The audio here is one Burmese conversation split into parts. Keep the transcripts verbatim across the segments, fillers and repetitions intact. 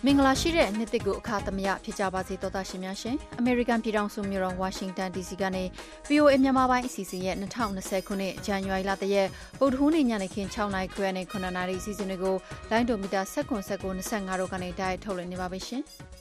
မင်္ဂလာရှိတဲ့နှစ်သစ်ကူအခါသမယဖြစ်ကြပါစေသောတာရှင်များရှင်အမေရိကန်ပြည်ထောင်စုမြို့တော်ဝါရှင်တန် ဒီ စီ ကနေ ဗွီ အို အေ မြန်မာပိုင်းအစီအစဉ်ရဲ့၂၀၂၀ခုနှစ်ဇန်နဝါရီလတရက်ဗုဒ္ဓဟူးနေ့ညနေခင်း၆နာရီခွဲနဲ့ခုနှစ်နာရီအစီအစဉ်တွေကိုလိုင်းဒိုမီတာ၁၇ ၁၉ ၂၅တို့ကနေတိုက်ထုတ်လွှင့်နေပါပြီရှင်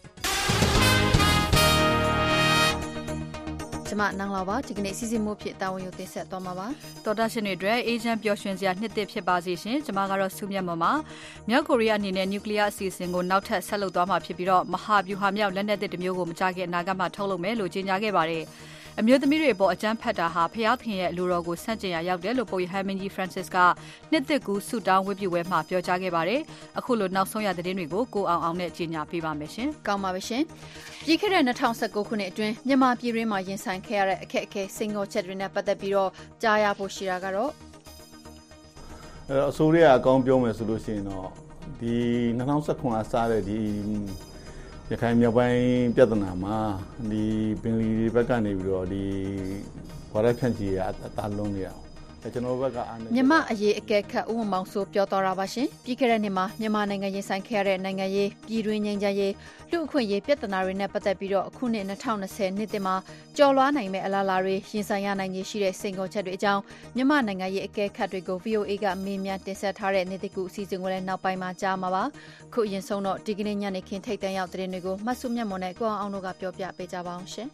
ကျမနန်းလာပါဒီကနေ့စီစဉ်မှုဖြစ်တာဝန်ယူတင်ဆက်သွားမှာပါတော်တာရှင်တွေအတွက်အေဂျင့်ပျော်ရွှင်စရာနှစ်သစ်ဖြစ်ပါစေရှင်ကျမကတော့စုမြတ်မမမြောက်ကိုရီးယားအနေနဲ့နျူကလ িয়ার အစီအစဉ်ကိုနောက်ထပ်ဆက်လုပ်သွားမှာဖြစ်ပြီးတော့မဟာဗျူဟာမြောက်လက်နက်သစ်တစ်မျိုးကိုမကြခင်အနာဂတ်မှာထုတ်လုပ်မယ်လို့ကြေညာခဲ့ပါတယ်အမျိုးသမီးတွေအပေါ်အကြမ်းဖက်တာဟာဖျားသခင်ရဲ့လူတော်ကိုဆန့်ကျင်ရာရောက်တယ်လို့ပုပ်ရဟန်းမင်းကြီး Francis ကနှစ်သစ်ကူးဆုတောင်းဝတ်ပြုပွဲမှာပြောကြားခဲ့ပါတယ်။အခုလိုနောက်ဆုံးရသတင်းတွေကိုကိုအောင်အောင်နဲ့ကြေညာပေးပါမယ်ရှင်။ကောင်းပါပြီရှင်။ပြီးခဲ့တဲ့၂၀၁၉ခုနှစ်အတွင်းမြန်မာပြည်တွင်းမှာရင်ဆိုင်ခဲ့ရတဲ့အခက်အခဲစိန်ခေါ်ချက်တွေနဲ့ပတ်သက်ပြီးတော့ကြားရဖို့ရှိတာကတော့အဲအစိုးရကအကောင်းပြောမယ်ဆိုလို့ရှိရင်တော့ဒီ၂၀၁၉ကစားတဲ့ဒီရခိုင်မြောက်ပိုင်းပြဿနာမှာဒီပင်လီဘက်ကနေပြီးတော့ဒီဝါရဖြန့်ချီရအသားလုံးနေအောင်အဲကျွန်တော်ဘက်ကအားနေမြန်မာအရေးအကဲခတ်ဦးမောင်ဆိုးပြောတော်တာပါရှင်ပြီးခဲ့တဲ့နှစ်မှာမြန်မာနိုင်ငံရင်ဆိုင်ခဲ့ရတဲ့နိုင်ငံရေးပြည်တွင်းငြိမ်းချမ်းရေးလူအခွင့်အရေးပြဿနာတွေနဲ့ပတ်သက်ပြီးတော့အခုနှစ်၂၀၂၀နှစ်သစ်မှာကြော်လွှားနိုင်မဲ့အလားအလာတွေရင်ဆိုင်ရနိုင်ခြေရှိတဲ့စိန်ခေါ်ချက်တွေအကြောင်းမြန်မာနိုင်ငံရေးအကဲခတ်တွေကို ဗွီ အို အေ ကမေးမြန်းတင်ဆက်ထားတဲ့နေ့တကူအစီအစဉ်ကိုလည်းနောက်ပိုင်းမှာကြားမှာပါခုအရင်ဆုံးတော့ဒီကနေ့ညနေခင်းထိတ်တန့်ရောက်တဲ့တွေကိုမှတ်စုမြတ်မွန်နဲ့ကိုအောင်အောင်တို့ကပြောပြပေးကြပါအောင်ရှင်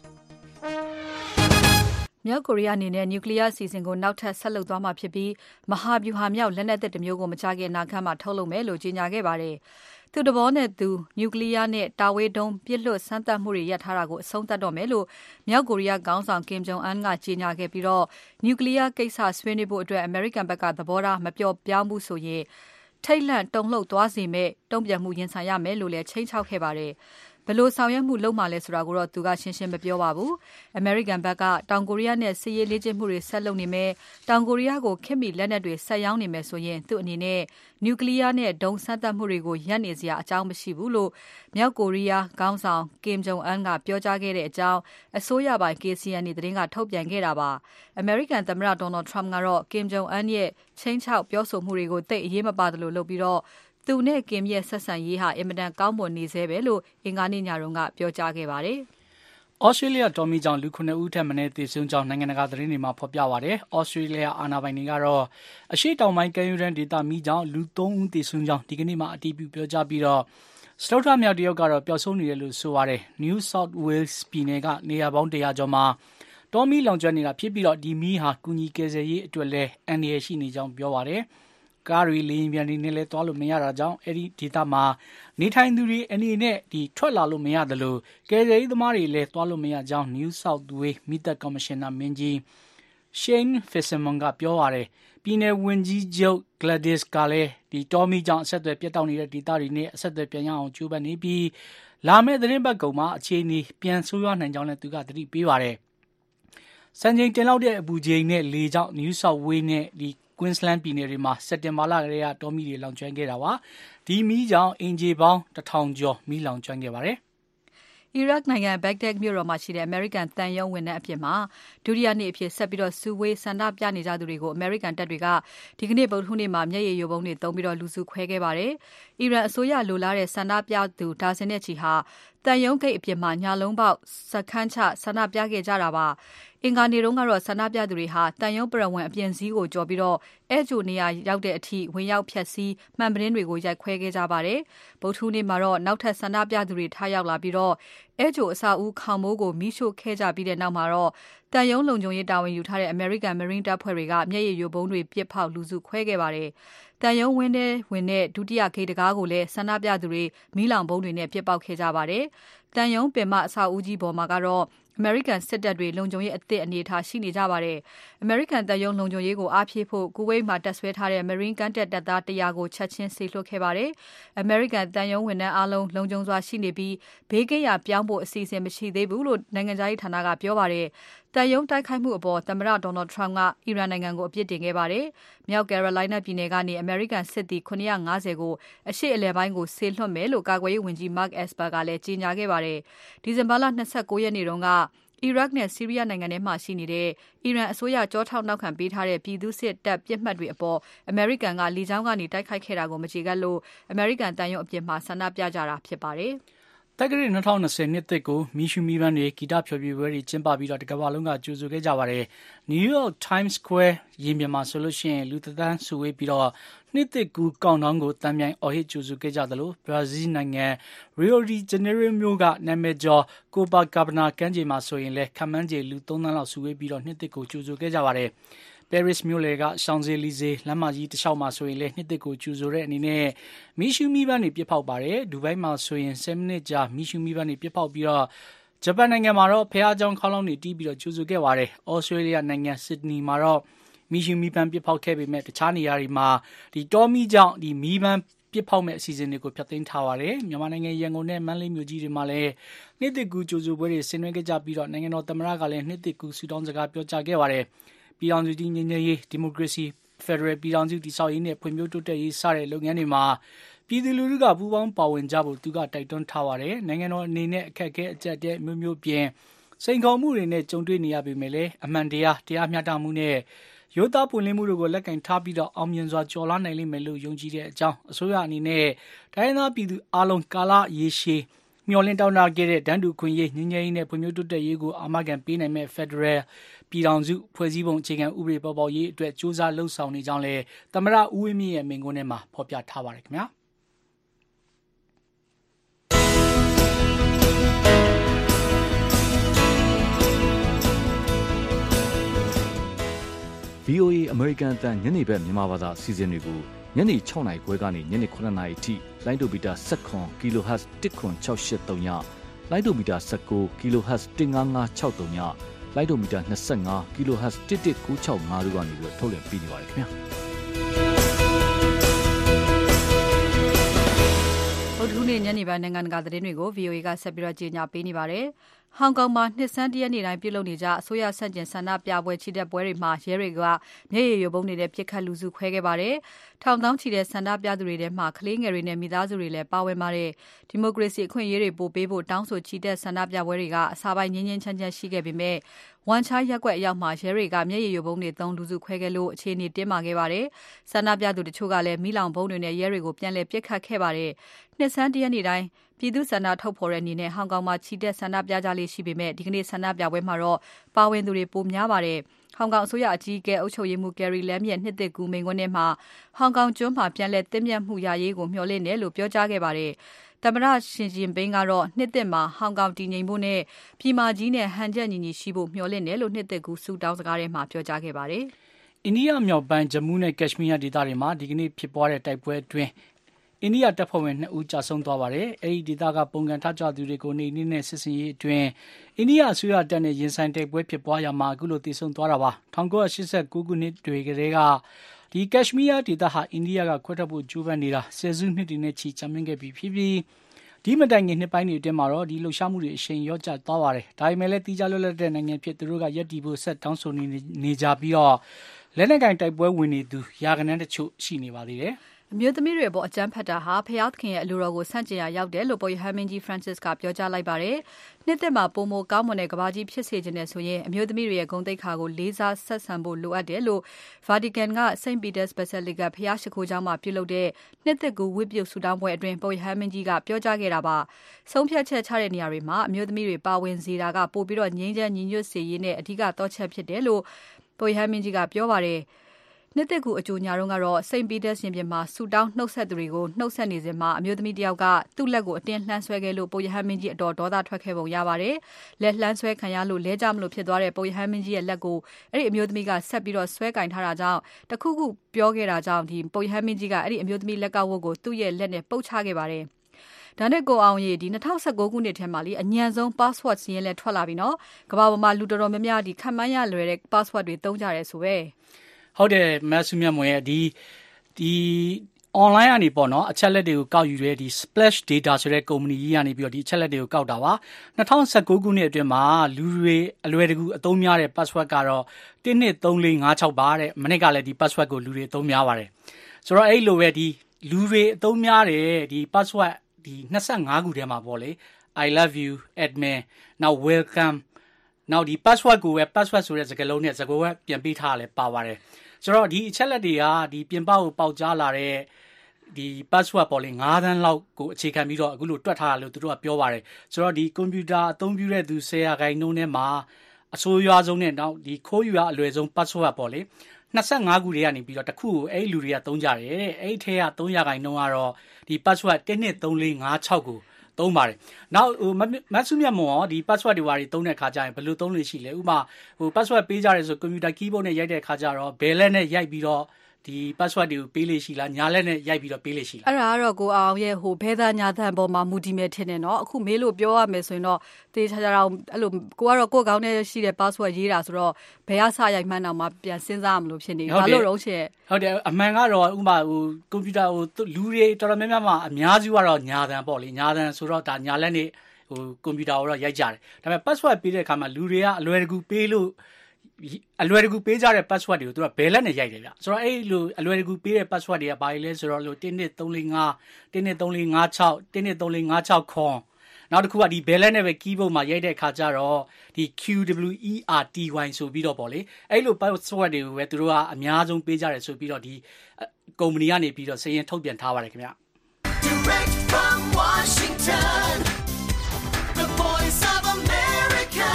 မြောက်ကိုရီးယားအနေနဲ့နျူကလ িয়ার အစီအစဉ်ကိုနောက်ထပ်ဆက်လုပ်သွားမှာဖြစ်ပြီးမဟာဗျူဟာမြောက်လက်နက်သစ်တစ်မျိုးကိုမကြခင်အနာဂတ်မှာထုတ်လုပ်မယ်လို့ကြေညာခဲ့ပါတယ်။သူတဘောနဲ့သူနျူကလ িয়ার နဲ့တာဝေးတုံးပြစ်လွတ်စမ်းသပ်မှုတွေရပ်ထားတာကိုအဆုံးသတ်တော့မယ်လို့မြောက်ကိုရီးယားခေါင်းဆောင် Kim Jong Un ကကြေညာခဲ့ပြီးတော့နျူကလ িয়ার ကိစ္စဆွေးနွေးဖို့အတွက်အမေရိကန်ဘက်ကသဘောထားမပျော့ပြောင်းဘူးဆိုရင်ထိတ်လန့်တုန်လှုပ်သွားစေမဲ့တုံ့ပြန်မှုရင်ဆိုင်ရမယ်လို့လည်းချိန်ချောက်ခဲ့ပါတယ်။ဘယ်လိုဆောင်ရွက်မှုလုပ်မှလဲဆိုတာကိုတော့သူကရှင်းရှင်းမပြောပါဘူး။ American ဘက်ကတောင်ကိုရီးယားနဲ့စစ်ရေးလေ့ကျင့်မှုတွေဆက်လုပ်နေမယ်။တောင်ကိုရီးယားကိုခေတ်မီလက်နက်တွေဆက်ရောင်းနေမယ်ဆိုရင်သူ့အနေနဲ့နျူကလ িয়ার နဲ့ဒုံးစမ်းသပ်မှုတွေကိုရပ်နေစရာအကြောင်းမရှိဘူးလို့မြောက်ကိုရီးယားခေါင်းဆောင် Kim Jong Un ကပြောကြားခဲ့တဲ့အကြောင်းအစိုးရပိုင် K C N A သတင်းကထုတ်ပြန်ခဲ့တာပါ။ American သမ္မတ Donald Trump ကတော့ Kim Jong Un ရဲ့ချိန်ချောက်ပြောဆိုမှုတွေကိုသိအရေးမပါတယ်လို့လုပ်ပြီးတော့သူနဲ့ကင်ရဲ့ဆက်ဆံရေးဟာအင်မတန်ကောင်းမွန်နေသေးပဲလို့အင်္ဂါနေ့ညတုန်းကပြောကြားခဲ့ပါတယ်။ဩစတြေးလျတော်မီကြောင့်လူခုနှစ်ဦးထက်မနည်းသေဆုံးကြောင်းနိုင်ငံတကာသတင်းတွေမှာဖော်ပြပါတယ်။ဩစတြေးလျအာဏာပိုင်တွေကတော့အရှေ့တောင်ပိုင်းကမ်းရိုးတန်းဒေသမီးကြောင့်လူသုံးဦးသေဆုံးကြောင်းဒီကနေ့မှအတည်ပြုပြောကြားပြီးတော့စတုထမြောက်တရုတ်ကတော့ပျောက်ဆုံးနေတယ်လို့ဆိုပါတယ်။ New South Wales ပြည်နယ်ကနေရာပေါင်းတရာကျော်မှာတော်မီလောင်ကျွမ်းနေတာဖြစ်ပြီးတော့ဒီမီးဟာကူညီကယ်ဆယ်ရေးအတွက်လည်းအန္တရာယ်ရှိနေကြောင်းပြောပါတယ်။ကားတွေလေယာဉ်ပြန်တွေနဲ့လည်းသွားလို့မရတာကြောင့်အဲ့ဒီဒေသမှာနေထိုင်သူတွေအနေနဲ့ဒီထွက်လာလို့မရတယ်လို့ကယ်ဆယ်ရေးသမားတွေလည်းသွားလို့မရကြောင်း New South Wales မီးသတ်ကော်မရှင်နာမင်းကြီး Shane Fitzsimmons ကပြောပါတယ်ပြည်내ဝန်ကြီးချုပ် Gladys ကလည်းဒီတော်မီကြောင့်အဆက်အသွယ်ပြတ်တောက်နေတဲ့ဒေသတွေနဲ့အဆက်အသွယ်ပြန်ရအောင်ကြိုးပမ်းနေပြီးလာမယ့်သတင်းပတ်ကုန်မှာအခြေအနေပြန်ဆိုးရွားနိုင်ကြောင်းလည်းသူကသတိပေးပါတယ်စံချိန်တင်လောက်တဲ့အပူချိန်နဲ့လေကြောင့် New South Wales နဲ့ဒီQueensland ပြည်နယ်တွေမှာစက်တင်ဘာလကလေးကတော်မီတွေလောင်ကျွမ်းခဲ့တာပါဒီမီးကြောင့်အင်ဂျီပေါင်းတစ်ထောင်ကျော်မီးလောင်ကျွမ်းခဲ့ပါတယ်အီရတ်နိုင်ငံဘက်ဂဒက်မြို့တော်မှာရှိတဲ့အမေရိကန်တန်ယုံဝန်ထမ်းအဖြစ်မှာဒုတိယနေ့အဖြစ်ဆက်ပြီးတော့စူဝေးဆန္ဒပြနေကြသူတွေကိုအမေရိကန်တပ်တွေကဒီကနေ့ဗုဒ္ဓဟူးနေ့မှာမျက်ရည်ယိုဗုံးတွေသုံးပြီးတော့လူစုခွဲခဲ့ပါတယ်။အီရန်အစိုးရလိုလားတဲ့ဆန္ဒပြသူဒါဇင်နဲ့ချီဟာတန်ယုံဂိတ်အပြင်မှာညာလုံးပေါက်စခန်းချဆန္ဒပြခဲ့ကြတာပါ။အင်္ဂါနေ့တုန်းကတော့ဆန္ဒပြသူတွေဟာတန်ယုံပရဝံအပြင်စည်းကိုကြော်ပြီးတော့အဲဂျိုနေရာရောက်တဲ့အထိဝင်ရောက်ဖြတ်စည်းမှန်ပတင်းတွေကိုရိုက်ခွဲခဲ့ကြပါတယ်။ဗုဒ္ဓဟူးနေ့မှာတော့နောက်ထပ်ဆန္ဒပြသူတွေထားရောက်လာပြီးတော့အဲဂျိုအစာဦးခေါင်မိုးကိုမိရှို့ခဲ့ကြပြီးတဲ့နောက်မှာတော့တန်ယုံလုံခြုံရေးတာဝန်ယူထားတဲ့ American Marine တပ်ဖွဲ့တွေကမျက်ရည်ယိုဗုံးတွေပစ်ဖောက်လူစုခွဲခဲ့ပါတယ်။တန်ယုံဝင်းထဲဝင်တဲ့ဒုတိယဂိတ်တကားကိုလည်းဆန္ဒပြသူတွေမီးလောင်ဗုံးတွေနဲ့ပစ်ပေါက်ခဲ့ကြပါတယ်။တန်ယုံပင်မအစာဦးကြီးပေါ်မှာကတော့American စစ်တပ်တွေလုံခြုံရေးအသစ်အနေထားရှိနေကြပါတယ်။ American တပ်ရုံးလုံခြုံရေးကိုအားဖြည့်ဖို့ကူဝိတ်မှာတပ်ဆွဲထားတဲ့ Marine ကမ်းတက်တပ်သားတရာကိုချက်ချင်းစေလွှတ်ခဲ့ပါတယ်။ American တပ်ရုံးဝန်ထမ်းအားလုံးလုံခြုံစွာရှိနေပြီးဘေးကင်းရာပြောင်းဖို့အစီအစဉ်မရှိသေးဘူးလို့နိုင်ငံခြားရေးဌာနကပြောပါတယ်။တပ်ရုံးတိုက်ခိုက်မှုအပေါ်သမ္မတ Donald Trump ကအီရန်နိုင်ငံကိုအပြစ်တင်ခဲ့ပါတယ်။မြောက် Carolina ပြည်နယ်ကနေ American စစ်သည်ခုနှစ်ရာငါးဆယ်ကိုအရှေ့အလယ်ပိုင်းကိုစေလွှတ်မယ်လို့ကာကွယ်ရေးဝန်ကြီး Mark Esper ကလည်းကြေညာခဲ့ပါတယ်။ဒီဇင်ဘာလ၂၉ရက်နေ့တုန်းကအီရတ်နဲ့ဆီးရီးယားနိုင်ငံတွေမှာရှိနေတဲ့အီရန်အစိုးရကြောထောက်နောက်ခံပေးထားတဲ့ပြည်သူစစ်တပ်ပြစ်မှတ်တွေအပေါ်အမေရိကန်ကလေကြောင်းကနေတိုက်ခိုက်ခဲ့တာကိုမကြေကပ်လို့အမေရိကန်တန်ရုံအပြင်မှာဆန္ဒပြကြတာဖြစ်ပါတယ်တက္ကရာ၂၀၂၀နှစ်သစ်ကိုမီရှူမီဘန်းတွေဂီတဖျော်ဖြေပွဲတွေကျင်းပပြီးတော့တကမ္ဘာလုံးကကြိုဆိုခဲ့ကြပါတယ်။ New York Times Square ရင်ပြင်မှာဆိုလို့ရှိရင်လူသန်းစုဝေးပြီးတော့နှစ်သစ်ကူးကောင်တောင်းကိုတမ်းမြိုင်အော်ဟစ်ကြိုဆိုခဲ့ကြသလိုဘရာဇီးနိုင်ငံ Rio de Janeiro မြို့ကနာမည်ကျော် Copacabana ကမ်းခြေမှာဆိုရင်လည်းခန့်မှန်းခြေလူသုံးသန်းလောက်စုဝေးပြီးတော့နှစ်သစ်ကိုကြိုဆိုခဲ့ကြပါတယ်။ Paris မြို့လေက Champs-Élysées လမ်းမကြီးတစ်လျှောက်မှာဆိုရင်လည်းနှစ်သစ်ကိုကြိုဆိုတဲ့အနေနဲ့မီရှူမီဘန်းတွေပြစ်ဖောက်ပါတယ်။ဒူဘိုင်းမှာဆိုရင်ဆယ်မိနစ်ကြာမီရှူမီဘန်းတွေပြစ်ဖောက်ပြီးတော့ဂျပန်နိုင်ငံမှာတော့ဖျားเจ้าခေါင်းလောင်းတွေတီးပြီးတော့ကြိုဆိုခဲ့ပါတယ်။ Australia နိုင်ငံ Sydney မှာတော့မီရှူမီဘန်းပြစ်ဖောက်ခဲ့ပေမဲ့တခြားနေရာတွေမှာဒီတောမီကြောင့်ဒီမီဘန်းပြစ်ဖောက်မဲ့အစီအစဉ်တွေကိုဖျက်သိမ်းထားပါတယ်။မြန်မာနိုင်ငံရန်ကုန်နဲ့မန္တလေးမြို့ကြီးတွေမှာလည်းနှစ်သစ်ကူကြိုဆိုပွဲတွေဆင်နွှဲခဲ့ကြပြီးတော့နိုင်ငံတော်သမ္မတကလည်းနှစ်သစ်ကူဆုတောင်းစကားပြောကြားခဲ့ပါတယ်။ပြည်ထောင်စုကြီးငြိမ်းချမ်းရေးဒီမိုကရေစီဖက်ဒရယ်ပြည်ထောင်စုတည်ဆောက်ရေးနဲ့ဖွံ့ဖြိုးတိုးတက်ရေးစတဲ့လုပ်ငန်းတွေမှာပြည်သူလူထုကပူးပေါင်းပါဝင်ကြဖို့သူကတိုက်တွန်းထားပါတယ်။နိုင်ငံတော်အနေနဲ့အခက်အခဲအကျပ်တဲ့မျိုးမျိုးပြင်စိန်ခေါ်မှုတွေနဲ့ကြုံတွေ့နေရပေမဲ့လည်းအမှန်တရားတရားမျှတမှုနဲ့ရိုးသားပွင့်လင်းမှုတို့ကိုလက်ကင်ထားပြီးတော့အောင်မြင်စွာကျော်လွှားနိုင်လိမ့်မယ်လို့ယုံကြည်တဲ့အကြောင်းအစိုးရအနေနဲ့တိုင်းသားပြည်သူအလုံးကာလရေရှည်မျှော်လင့်တောင်းတခဲ့တဲ့တန်းတူခွင့်ရေးငြိမ်းချမ်းရေးနဲ့ဖွံ့ဖြိုးတိုးတက်ရေးကိုအာမခံပေးနိုင်မဲ့ဖက်ဒရယ်ပြည်ထောင်စုဖွဲ့စည်းပုံအခြေခံဥပဒေပေါ်ပေါက်ရေးအတွက်စ조사လှုပ်ဆောင်နေကြောင်းလည်းသမ္မတဦးဝင်းမြင့်ရဲ့မိန့်ခွန်းထဲမှာဖော်ပြထားပါတယ်ခင်ဗျာ။ ဗွီအိုအေ American အသံညနေဘက်မြန်မာဘာသာအစီအစဉ်တွေကိုညနေ၆နာရီခွဲကနေညနေ9နာရီအထိလိုင်းဒိုမီတာ၁၇ kilohertz ၁ခွန်၆၈၃ညလိုင်းဒိုမီတာ၁၉ kilohertz ၁၅၅၆၃ညလိုင်းဒိုမီတာ၂၅ kilohertz ၁၁၉၆၅တို့ကနေပြီးထုတ်လွှင့်ပေးနေပါတယ်ခင်ဗျာဗုဒ္ဓဟူးနေ့ညနေပိုင်းနိုင်ငံတကာသတင်းတွေကို ဗွီအိုအေ ကဆက်ပြီးတော့ကြေညာပေးနေပါတယ်။ဟောင်ကောင်မှာနှစ်ဆန်းတရက်နေ့တိုင်းပြုလုပ်နေကြအစိုးရဆန့်ကျင်ဆန္ဒပြပွဲချီတက်ပွဲတွေမှာရဲတွေကမျက်ရည်ယိုဗုံးတွေနဲ့ပစ်ခတ်လူစုခွဲခဲ့ပါတယ်။ထောင်သောင်းချီတဲ့ဆန္ဒပြသူတွေထဲမှာကလေးငယ်တွေနဲ့မိသားစုတွေလည်းပါဝင်ပါတယ်။ဒီမိုကရေစီအခွင့်အရေးတွေပိုပေးဖို့တောင်းဆိုချီတက်ဆန္ဒပြပွဲတွေကအစာပိုင်းငင်းငင်းချမ်းချမ်းရှိခဲ့ပေမဲ့ဝန်ချားရက်ွက်အရောက်မှာရဲတွေကမျက်ရည်ယိုဗုံးတွေသုံးလူစုခွဲခဲ့လို့အခြေအနေတင်းမာခဲ့ပါတယ်။ဆန္ဒပြသူတချို့ကလည်းမိလောင်ဗုံးတွေနဲ့ရဲတွေကိုပြန်လည်ပစ်ခတ်ခဲ့ပါတယ်။နှစ်ဆန်းတရက်နေ့တိုင်းပြည်သူဆန္ဒထုတ်ဖော်တဲ့အနေနဲ့ဟောင်ကောင်မှာချီတက်ဆန္ဒပြကြလေးရှိပေမဲ့ဒီကနေ့ဆန္ဒပြပွဲမှာတော့ပါဝင်သူတွေပိုများပါတယ်။ဟောင်ကောင်အစိုးရအကြီးအကဲအုပ်ချုပ်ရေးမှူး Carrie Lam ရဲ့နှစ်သစ်ကူးမိန့်ခွန်းထဲမှာဟောင်ကောင်ကျွန်းမှာပြန်လည်သင့်မြတ်မှုရရေးကိုမျှော်လင့်တယ်လို့ပြောကြားခဲ့ပါတယ်။သမ္မတရှင်ဂျင်ပင်းကတော့နှစ်သစ်မှာဟောင်ကောင်တည်ငြိမ်ဖို့နဲ့ပြည်မာကြီးနဲ့ဟန်ချက်ညီညီရှိဖို့မျှော်လင့်တယ်လို့နှစ်သစ်ကူးဆုတောင်းစကားထဲမှာပြောကြားခဲ့ပါတယ်။အိန္ဒိယမြောက်ပိုင်းဂျမူးနဲ့ကက်ရှ်မီးယားဒေသတွေမှာဒီကနေ့ဖြစ်ပွားတဲ့တိုက်ပွဲအတွင်းအိန္ဒိယတပ်ဖွဲ့ဝင်နှစ်ဦးကြာဆုံးသွားပါတယ်။အဲဒီဒေသကပုံကန်ထကြသူတွေကိုနေနေနဲ့စစ်စင်ရေးအတွင်းအိန္ဒိယအစိုးရတပ်နဲ့ရင်ဆိုင်တိုက်ပွဲဖြစ်ပွားရမှာအခုလိုတည်ဆုံသွားတာပါ။၁၉၈၉ခုနှစ်တွေကတည်းကဒီကက်ရှ်မီးယားဒေသဟာအိန္ဒိယကခွဲထွက်ဖို့ကြိုးပမ်းနေတာဆယ်စုနှစ်တွေနဲ့ချီကြာမြင့်ခဲ့ပြီးဖြစ်ပြီးဒီမတိုင်ခင်နှစ်ပိုင်းတွေအတွင်းမှာတော့ဒီလှုပ်ရှားမှုတွေအရှိန်ရော့ကျသွားပါတယ်။ဒါပေမဲ့လည်းတီးခြားလွတ်လပ်တဲ့နိုင်ငံဖြစ်သူတို့ကရက်တီဖို့ဆက်တောင်းဆိုနေနေကြပြီးတော့လက်နက်ကင်တိုက်ပွဲဝင်နေသူရာဂဏန်းတချို့ရှိနေပါသေးတယ်။အမျိုးသမီးတွေအပေါ်အကြမ်းဖက်တာဟာဖျားသခင်ရဲ့အလိုတော်ကိုဆန့်ကျင်ရာရောက်တယ်လို့ပုပ်ရဟန်းမင်းကြီး Francis ကပြောကြားလိုက်ပါတယ်။နှစ်သက်မှာပုံမကောင်းမွန်တဲ့ကဘာကြီးဖြစ်စေခြင်းနဲ့ဆိုရင်အမျိုးသမီးတွေရဲ့ဂုဏ်သိက္ခာကိုလေးစားဆက်ဆံဖို့လိုအပ်တယ်လို့ Vatican က Saint Peter's Basilica ဖျားရှိခိုးကျောင်းမှာပြုလုပ်တဲ့နှစ်သက်ကူဝတ်ပြုဆုတောင်းပွဲအတွင်းပုပ်ရဟန်းမင်းကြီးကပြောကြားခဲ့တာပါ။ဆုံးဖြတ်ချက်ချတဲ့နေရာတွေမှာအမျိုးသမီးတွေပါဝင်စေတာကပိုပြီးတော့ငြိမ်းချမ်းညီညွတ်စေရေးနဲ့အဓိကတော့ချက်ဖြစ်တယ်လို့ပုပ်ရဟန်းမင်းကြီးကပြောပါတယ်။နှစ်သက်ကူအကျိုးညာတော့ကတော့ Saint Peter's ရင်ပြင်မှာဆူတောင်းနှုတ်ဆက်သူတွေကိုနှုတ်ဆက်နေစဉ်မှာအမျိုးသမီးတယောက်ကသူ့လက်ကိုအတင်းလှမ်းဆွဲခဲ့လို့ပုပ်ရဟန်းမင်းကြီးအတော်ဒေါသထွက်ခဲ့ပုံရပါတယ်။လက်လှမ်းဆွဲခံရလို့လဲကြမလို့ဖြစ်သွားတဲ့ပုပ်ရဟန်းမင်းကြီးရဲ့လက်ကိုအဲ့ဒီအမျိုးသမီးကဆက်ပြီးတော့ဆွဲကင်ထားတာကြောင့်တခုခုပြောခဲ့တာကြောင့်ဒီပုပ်ရဟန်းမင်းကြီးကအဲ့ဒီအမျိုးသမီးလက်ကဝတ်ကိုသူ့ရဲ့လက်နဲ့ပုတ်ချခဲ့ပါတယ်။ဒါနဲ့ကိုအောင်ရီဒီ၂၀၁၉ခုနှစ်ထဲမှာလေအညံဆုံး password စီးရင်လဲထွက်လာပြီနော်။ကမ္ဘာပေါ်မှာလူတော်တော်များများဒီခံမှန်းရလွယ်တဲ့ password တွေသုံးကြရဲဆိုပဲ။ဟုတ်တယ်မဆုမြတ်မွန်ရဲ့ဒီဒီ online ကနေပေါ့နော်အချက်လက်တွေကိုကောက်ယူတဲ့ဒီ splash data ဆိုတဲ့ကုမ္ပဏီကြီးကနေပြီးတော့ဒီအချက်လက်တွေကိုကောက်တာပါ၂၀၁၉ခုနှစ်အတွင်းမှာလူတွေအလွယ်တကူအသုံးများတဲ့ password ကတော့၁ ၂ ၃ ၄ ၅ ၆ပါတဲ့မနစ်ကလည်းဒီ password ကိုလူတွေအသုံးများပါတယ်ဆိုတော့အဲ့လိုပဲဒီလူတွေအသုံးများတဲ့ဒီ password ဒီ၂၅ခုထဲမှာပေါ့လေ I love you admin now welcome နောက်ဒီ password ကိုပဲ password ဆိုတဲ့စကားလုံးနဲ့စကားဝက်ပြန်ပေးထားရလဲပါပါတယ်ဆိုတော့ဒီအချက်လက်တွေကဒီပြင်ပကိုပေါက်ကြားလာတဲ့ဒီ password ပေါ်လေnineသန်းလောက်ကိုအခြေခံပြီးတော့အခုလိုတွက်ထားတာလို့သူတို့ကပြောပါတယ်ဆိုတော့ဒီကွန်ပျူတာအသုံးပြုတဲ့သူtenရာခိုင်နှုန်းနဲ့မှာအဆိုးရွားဆုံးနဲ့နောက်ဒီခိုးယူရအလွယ်ဆုံး password ပေါ်လေtwenty-fiveခုတွေကနေပြီးတော့တစ်ခုကိုအဲ့လူတွေကသုံးကြတယ်တဲ့အဲ့ထဲကthreeရာခိုင်နှုန်းကတော့ဒီ password one two three four five sixကိုသုံးပါတယ်နောက်ဟိုမတ်စုမြတ်မော်ဒီ password တွေဘာတွေသုံးတဲ့ခါကျရင်ဘယ်လိုသုံးလို့ရှိလဲဥပမာဟို password ပေးကြရဲဆိုကွန်ပျူတာ keyboard နဲ့ရိုက်တဲ့ခါကျတော့ဘယ်လက်နဲ့ရိုက်ပြီးတော့ဒီ password တွေကိုပေးလို့ရှိလားညာလက်နဲ့ရိုက်ပြီးတော့ပေးလို့ရှိလားအဲ့ဒါကတော့ကိုအောင်ရဲ့ဟိုဘဲသားညာသားပေါ်မှာမူတည်မယ်ထင်တယ်နော်အခုမေးလို့ပြောရမယ်ဆိုရင်တော့တေးချာချာတော့အဲ့လိုကိုကတော့ကိုကောင်းနဲ့ရှိတဲ့ password ရေးတာဆိုတော့ဘယ်ရစရိုက်မှန်းတော့မှပြန်စဉ်းစားမလို့ဖြစ်နေဘာလို့တော့ရှင့်ဟုတ်တယ်အမှန်ကတော့ဥပမာဟိုကွန်ပျူတာဟိုလူတွေတော်တော်များများမှာအများစုကတော့ညာတန်ပေါ့လေညာတန်ဆိုတော့ဒါညာလက်နဲ့ဟိုကွန်ပျူတာကိုတော့ရိုက်ကြတယ်ဒါပေမဲ့ password ပေးတဲ့အခါမှာလူတွေကအလွယ်တကူပေးလို့အလွယ်တကူပေးကြတဲ့ password တွေကိုသူကဘယ်လက်နဲ့ရိုက်တယ်ဗျဆိုတော့အဲ့လိုအလွယ်တကူပေးတဲ့ password တွေကဘာလဲဆိုတော့လို့one two three four one two three four five six one two three four five sixခွန်နောက်တစ်ခုကဒီဘယ်လက်နဲ့ပဲ keyboard မှာရိုက်တဲ့အခါကျတော့ဒီ Q W E R T Y ဆိုပြီးတော့ပေါ့လေအဲ့လို password တွေကိုပဲသူတို့ကအများဆုံးပေးကြတယ်ဆိုပြီးတော့ဒီကုမ္ပဏီကနေပြီးတော့စာရင်းထုတ်ပြန်ထားပါတယ်ခင်ဗျ Direct from Washington The Voice of America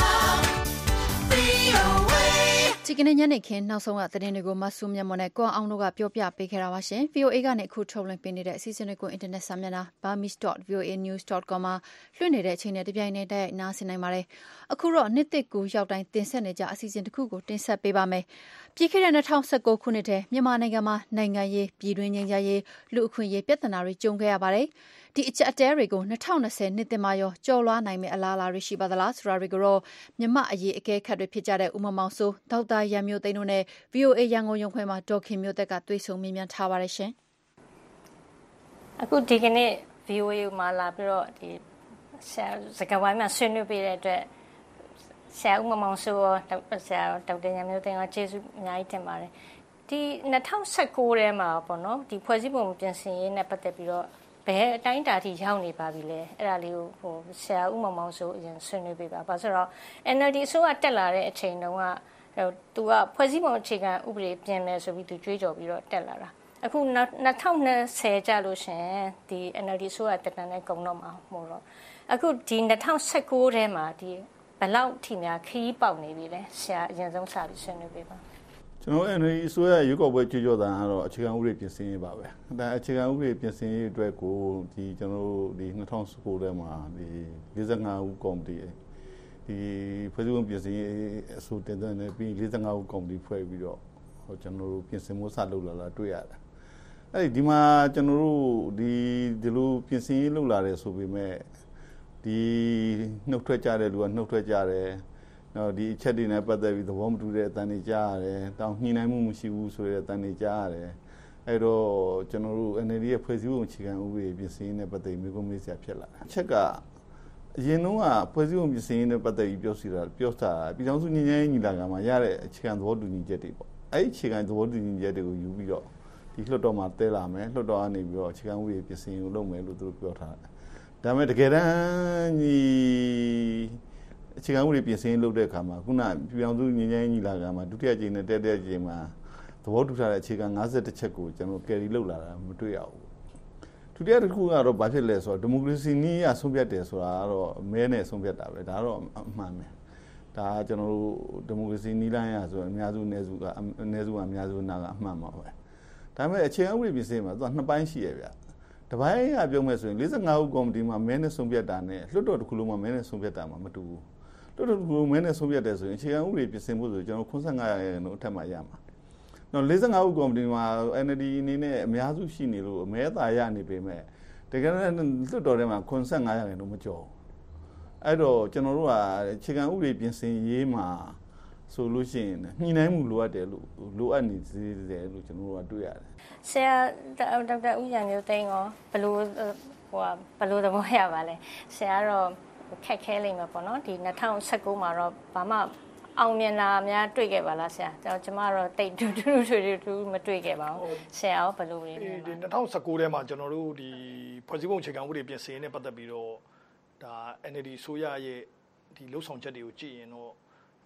V O A ဒီကနေ့ညနေခင်းနောက်ဆုံးကသတင်းတွေကိုမဆူမြတ်မွန်နဲ့ကိုအောင်တို့ကပြောပြပေးခဲ့တာပါရှင် V O A ကနေအခုထုတ်လွှင့်ပေးနေတဲ့အစီအစဉ်တွေကို internet စာမျက်နှာ burmese dot voa news dot com မှာလွှင့်နေတဲ့အချိန်နဲ့တပြိုင်နက်တည်းနားဆင်နိုင်ပါတယ်အခုတော့နှစ်သက်ကူရောက်တိုင်းတင်ဆက်နေကြအစီအစဉ်တစ်ခုကိုတင်ဆက်ပေးပါမယ်ပြည်ခဲ့တဲ့twenty nineteenခုနှစ်ထဲမြန်မာနိုင်ငံမှာနိုင်ငံရေးပြည်တွင်းငြိမ်းချမ်းရေးလူအခွင့်အရေးပြဿနာတွေကြုံခဲ့ရပါတယ်ဒီအချက်အတဲတွေကိုtwenty twentyနှစ်သစ်မှာရောကြော်လွှားနိုင်မယ့်အလားအလာတွေရှိပါသလားဆိုတာတွေကိုတော့မြမအရေးအကဲခတ်တွေဖြစ်ကြတဲ့ဦးမမောင်စိုးဒေါက်တာရန်မျိုးသိန်းတို့နဲ့ V O A ရန်ကုန်ရုံခွဲမှာဒေါ်ခင်မျိုးသက်ကတွေ့ဆုံမေးမြန်းထားပါတယ်ရှင်အခုဒီကနေ့ V O A မှာလာပြီးတော့ဒီစကားဝိုင်းမှာဆွေးနွေးပေးတဲ့အတွက်ဆရာဦးမမောင်စိုးရောဆရာဒေါက်တာရန်မျိုးသိန်းရောကျေးဇူးအများကြီးတင်ပါတယ်ဒီtwenty nineteenထဲမှာပေါ့နော်ဒီဖွဲ့စည်းပုံပြင်ဆင်ရေးနဲ့ပတ်သက်ပြီးတော့ဘယ်အတိုင်းအတာထိရောက်နေပါပြီလဲအဲ့ဒါလေးကိုဟိုဆရာဦးမောင်မောင်ဆိုအရင်ဆွေးနွေးပေးပါဘာဆိုတော့ N L D အစိုးရတက်လာတဲ့အချိန်တုန်းကသူကဖွဲ့စည်းပုံအခြေခံဥပဒေပြင်မယ်ဆိုပြီးသူကြွေးကြော်ပြီးတော့တက်လာတာအခုtwenty twentyကျလို့ရှင်ဒီ N L D အစိုးရတက်တန်းနဲ့ကုန်တော့မှာမို့တော့အခုဒီtwenty nineteenထဲမှာဒီဘယ်လောက်ထိများခီးပေါက်နေပြီလဲဆရာအရင်ဆုံးစပြီးဆွေးနွေးပေးပါကျွန်တော် N L D အစိုးရရွေးကောက်ပွဲကြွေးကြော်တာကတော့အခြေခံဥပဒေပြင်ဆင်ရေးပါပဲဒါအခြေခံဥပဒေပြင်ဆင်ရေးအတွက်ကိုဒီကျွန်တော်တို့ဒီtwenty nineteenထဲမှာဒီforty-fiveဦးကော်မတီဒီဖွဲ့စည်းပုံပြင်ဆင်ရေးအဆိုတင်သွင်းနေပြီးforty-fiveဦးကော်မတီဖွဲ့ပြီးတော့ဟိုကျွန်တော်တို့ပြင်ဆင်မှုစလုပ်လာတာတွေ့ရတယ်အဲ့ဒီဒီမှာကျွန်တော်တို့ဒီဒီလိုပြင်ဆင်ရေးလုပ်လာတယ်ဆိုပေမဲ့ဒီနှုတ်ထွက်ကြတဲ့လူကနှုတ်ထွက်ကြတယ်နော်ဒီအချက်တွေနဲ့ပတ်သက်ပြီးသဘောမတူတဲ့အတန်တွေကြားရတယ်တောင်းညှိနှိုင်းမှုမရှိဘူးဆိုတဲ့အတန်တွေကြားရတယ်အဲ့တော့ကျွန်တော်တို့ N L D ရဲ့ဖွဲ့စည်းပုံအခြေခံဥပဒေပြင်ဆင်ရေးနဲ့ပတ်သက်ပြီးမိကုံးမေးစရာဖြစ်လာတယ်အချက်ကအရင်တုန်းကဖွဲ့စည်းပုံပြင်ဆင်ရေးနဲ့ပတ်သက်ပြီးပြောစီတာပြောတာပြည်ထောင်စုညီညွတ်ရေးညီလာခံမှာရတဲ့အခြေခံသဘောတူညီချက်တွေပေါ့အဲ့ဒီအခြေခံသဘောတူညီချက်တွေကိုယူပြီးတော့ဒီလွှတ်တော်မှာတဲလာမယ်လွှတ်တော်ကနေပြီးတော့အခြေခံဥပဒေပြင်ဆင်ရေးကိုလုပ်မယ်လို့သူတို့ပြောထားတယ်ဒါပေမဲ့တကယ်တမ်းညီအခြေခံဥပဒေပြင်ဆင်လုပ်တဲ့အခါမှာခုနပြည်အောင်စုငြိမ်းချမ်းရေးညီလာခံမှာဒုတိယကြိမ်နဲ့တတိယကြိမ်မှာသဘောတူထားတဲ့အခြေခံfifty-oneချက်ကိုကျွန်တော်ကယ်ရီလုပ်လာတာမတွေ့ရဘူးဒုတိယတစ်ခုကတော့ဘာဖြစ်လဲဆိုတော့ဒီမိုကရေစီနည်းအဆုံးဖြတ်တယ်ဆိုတာကတော့မဲနဲ့ဆုံးဖြတ်တာပဲဒါတော့အမှန်ပဲဒါကကျွန်တော်တို့ဒီမိုကရေစီနည်းလမ်းရဆိုအများစုအနည်းစုကအနည်းစုကအများစုနာကအမှန်ပါပဲဒါပေမဲ့အခြေခံဥပဒေပြင်ဆင်မှာသူကနှစ်ပိုင်းရှိရဗျတပိုင်းကပြောမယ်ဆိုရင်forty-fiveဦးကော်မတီမှာမဲနဲ့ဆုံးဖြတ်တာနဲ့လွှတ်တော်တစ်ခုလုံးမှာမဲနဲ့ဆုံးဖြတ်တာမှာမတူဘူးလွှတ်တော်တစ်ခုလုံးမဲနဲ့ဆုံးဖြတ်တယ်ဆိုရင်အခြေခံဥပဒေပြင်ဆင်ဖို့ဆိုကျွန်တော်fifty-fiveရာခိုင်နှုန်းအထက်မှာရမှာနော်forty-fiveဦးကော်မတီမှာ N L D အနေနဲ့အများစုရှိနေလို့အမဲသာရနေပေမဲ့တကယ်တော့လွှတ်တော်ထဲမှာfifty-fiveရာခိုင်နှုန်းမကျော်အဲ့တော့ကျွန်တော်တို့ကအခြေခံဥပဒေပြင်ဆင်ရေးမှာဆိုလို့ရှိရင်ညှိနှိုင်းမှုလိုအပ်တယ်လို့လိုအပ်နေသေးတယ်လို့ကျွန်တော်တို့ကတွေ့ရတယ်ဆရာဒေါက်တာဦးရန်မျိုးသိန်းရောဘယ်လိုဟိုဘယ်လိုသဘောရပါလဲဆရာတော့ခက်ခဲလိမ့်မယ်ပေါ့နော်ဒီtwenty nineteenမှာတော့ဘာမှအောင်မြင်လာများတွေ့ခဲ့ပါလားဆရာကျွန်တော်ကတော့တိတ်တူတူတူတူမတွေ့ခဲ့ပါဘူးဆရာရောဘယ်လိုလဲဒီtwenty nineteenထဲမှာကျွန်တော်တို့ဒီဖွဲ့စည်းပုံအခြေခံဥပဒေပြင်ဆင်ရေးနဲ့ပတ်သက်ပြီးတော့ဒါ N L D ဆိုရရဲ့ဒီလှုပ်ဆောင်ချက်တွေကိုကြည့်ရင်တော့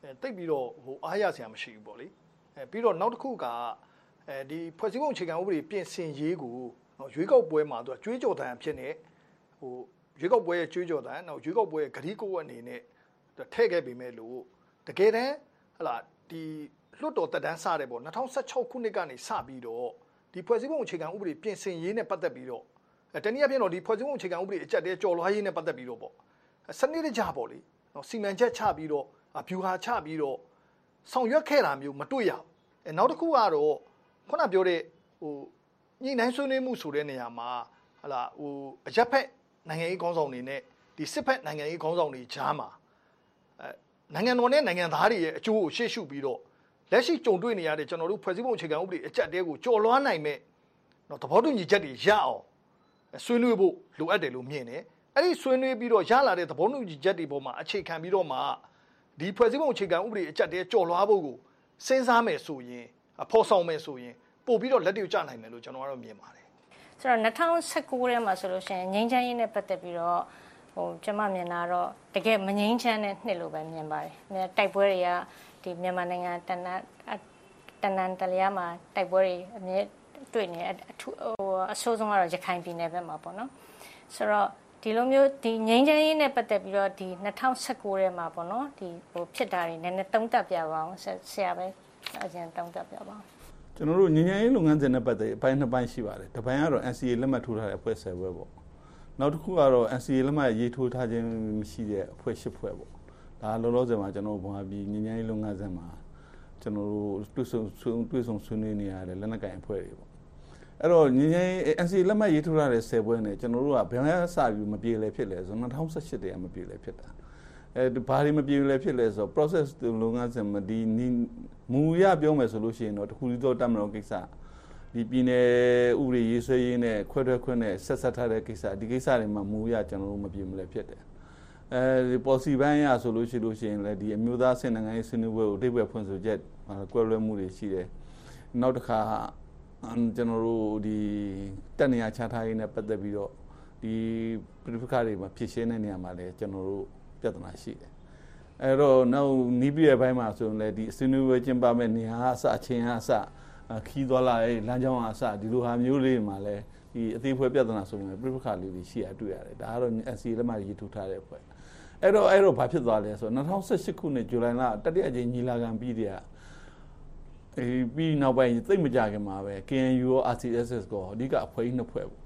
တိတ်ပြီးတော့ဟိုအားရစရာမရှိဘူးပေါ့လေအဲပြီးတော့နောက်တစ်ခုကအဲဒီဖွဲ့စည်းပုံအခြေခံဥပဒေပြင်ဆင်ရေးကိုနော်ရွေးကောက်ပွဲမှာသူကကြွေးကြော်တန်ဖြစ်နေဟိုရွေးကောက်ပွဲရဲ့ကြွေးကြော်တန်နောက်ရွေးကောက်ပွဲရဲ့ဂရီးကိုအနေနဲ့ထည့်ခဲ့ပေမဲ့လို့တကယ်တမ်းဟလာဒီလွတ်တော်တက်တန်းစတဲ့ပေါ့၂၀၁၆ခုနှစ်ကနေစပြီးတော့ဒီဖွဲ့စည်းပုံအခြေခံဥပဒေပြင်ဆင်ရေးနဲ့ပတ်သက်ပြီးတော့တနည်းအားဖြင့်တော့ဒီဖွဲ့စည်းပုံအခြေခံဥပဒေအကျက်တဲကြော်လွှားရေးနဲ့ပတ်သက်ပြီးတော့ပေါ့စနစ်တကျပေါ့လေနော်စီမံချက်ချပြီးတော့ဗျူဟာချပြီးတော့ဆောင်ရွက်ခဲ့တာမျိုးမတွေ့ရဘူးအဲနောက်တစ်ခုကတော့ခုနပြောတဲ့ဟိုညှိနှိုင်းဆွေးနွေးမှုဆိုတဲ့နေရာမှာဟလာဟိုအရက်ဖက်နိုင်ငံရေးခေါင်းဆောင်တွေနဲ့ဒီစစ်ဖက်နိုင်ငံရေးခေါင်းဆောင်တွေကြားမှာအဲနိုင်ငံတော်နဲ့နိုင်ငံသားတွေရဲ့အကျိုးကိုရှေ့ရှုပြီးတော့လက်ရှိကြုံတွေ့နေရတဲ့ကျွန်တော်တို့ဖွဲ့စည်းပုံအခြေခံဥပဒေအကျက်တဲကိုကြော်လွှားနိုင်မဲ့နော်သဘောတူညီချက်တွေရအောင်ဆွေးနွေးဖို့လိုအပ်တယ်လို့မြင်တယ်အဲ့ဒီဆွေးနွေးပြီးတော့ရလာတဲ့သဘောတူညီချက်တွေပေါ်မှာအခြေခံပြီးတော့မှဒီဖွဲ့စည်းပုံအခြေခံဥပဒေအကျက်တဲကြော်လွှားဖို့ကိုစဉ်းစားမယ်ဆိုရင်ဖော်ဆောင်မယ်ဆိုရင်ပို့ပြီးတော့လက်တွေ့ကျနိုင်မယ်လို့ကျွန်တော်ကတော့မြင်ပါတယ်ဆိုတော့၂၀၁၉ထဲမှာဆိုလို့ရှိရင်ငြိမ်းချမ်းရေးနဲ့ပတ်သက်ပြီးတော့ဟိုကျွန်မမြင်တာတော့တကယ်မငြိမ်းချမ်းတဲ့နှစ်လို့ပဲမြင်ပါတယ်တိုက်ပွဲတွေကဒီမြန်မာနိုင်ငံတနတနန်တလျားမှာတိုက်ပွဲတွေအမြဲတွေ့နေအထူးဟိုအဆိုးဆုံးကတော့ရခိုင်ပြည်နယ်ဘက်မှာပေါ့နော်ဆိုတော့ဒီလိုမျိုးဒီငြိမ်းချမ်းရေးနဲ့ပတ်သက်ပြီးတော့ဒီ၂၀၁၉ထဲမှာပေါ့နော်ဒီဟိုဖြစ်တာတွေနည်းနည်းသုံးသပ်ပြပါအောင်ဆရာပဲအရင်သုံးသပ်ပြပါအောင်ကျွန်တော်တို့ငြိမ်းချမ်းရေးလုပ်ငန်းစဉ်နဲ့ပတ်သက်အပိုင်းနှစ်ပိုင်းရှိပါတယ်တစ်ပိုင်းကတော့ N C A လက်မှတ်ထိုးထားတဲ့အဖွဲ့ဆယ်ဘွဲပေါ့နောက်တစ်ခုကတော့ N C A လက်မှတ်ရေးထိုးထားခြင်းမရှိတဲ့အဖွဲ့ရှစ်ဖွဲ့ပေါ့ဒါလောလောဆယ်မှာကျွန်တော်ဗမာပြည်ငြိမ်းချမ်းရေးလုပ်ငန်းစဉ်မှာကျွန်တော်တို့တွေ့ဆုံတွေ့ဆုံဆွေးနွေးနေရတဲ့လက်နက်ကိုင်အဖွဲ့တွေပေါ့အဲ့တော့ငြိမ်းချမ်းရေး N C A လက်မှတ်ရေးထိုးထားတဲ့ဆယ်ဘွဲနဲ့ကျွန်တော်တို့ကဘယ်မှာစပြီးမပြေလည်ဖြစ်လဲဆိုတော့၂၀၁၈တည်းကမပြေလည်ဖြစ်တာအဲဘာတွေမပြေလည်ဖြစ်လဲဆိုတော့ process လုပ်ငန်းစဉ်မှာဒီမူရပြောမယ်ဆိုလို့ရှိရင်တော့တခုတည်းတမတော်ကိစ္စဒီပြည်နယ်ဥပဒေရေးဆွဲရေးနဲ့ခွဲထွက်ခွင့်နဲ့ဆက်ဆက်ထားတဲ့ကိစ္စဒီကိစ္စတွေမှာမူရကျွန်တော်တို့မပြေမလဲဖြစ်တယ်အဲဒီ policy ဘိုင်းရဆိုလို့ရှိလို့ရှိရင်လည်းဒီအမျိုးသားစင်နိုင်ငံရေးဆွေးနွေးပွဲကိုတိတ်ပွဲဖွင့်ဆိုချက်ကွဲလွဲမှုတွေရှိတယ်နောက်တစ်ခါကျွန်တော်တို့ဒီတက်နေရချထားရေးနဲ့ပတ်သက်ပြီးတော့ဒီပြည်ပခါတွေမှာဖြစ်ရှင်းတဲ့နေရာမှာလည်းကျွန်တော်တို့ပြဿနာရှိတယ်အဲ့တော့နောက်နီးပြည့်ဘိုင်းမှာဆိုရင်လည်းဒီဆွေးနွေးပွဲကျင်းပမဲ့နေရာအစအချင်းအစခီးသွားလာရေးလမ်းကြောင်းအစဒီလိုဟာမျိုးလေးမှာလည်းဒီအသေးဖွဲပြဿနာဆိုရင်ပြည်ပခါလေးတွေရှိရတွေ့ရတယ်ဒါကတော့ N C A လက်မှတ်ရေးထိုးထားတဲ့အဖွဲ့အဲ့တော့အဲ့တော့ဘာဖြစ်သွားလဲဆိုတော့၂၀၁၈ခုနှစ်ဇူလိုင်လတတိယအကြိမ်ညီလာခံပြီးတဲ့အေးပြီးနောက်ပိုင်းသိပ်မကြခင်မှာပဲ K N U ရော R C S S ကိုအဓိကအဖွဲ့ကြီးနှစ်ဖွဲ့ပေါ့